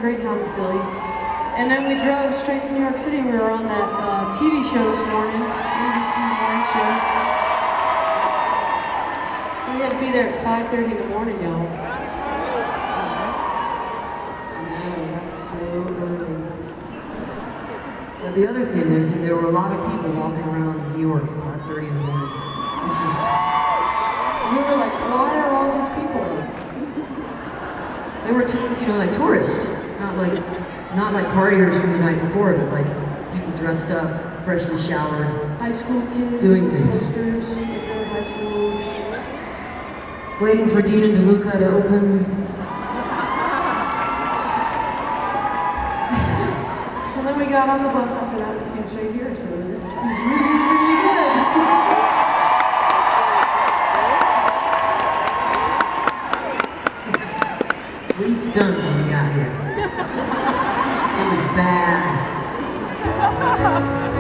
great time in Philly. And then we drove straight to New York City. We were on that TV show this morning, NBC morning show. So we had to be there at 5:30 in the morning, y'all. I know, that's so early. Now, the other thing is that there were a lot of people walking around New York at 5:30 in the morning, which is... We were like, why are all these people out? They were, like tourists, not like partiers from the night before, but like people dressed up, freshly showered, High school kids, doing things, posters at their high schools, waiting for Dean and DeLuca to open. So then we got on the bus after that. We came straight here. So this is really, really good. We stunk when we got here. It was bad.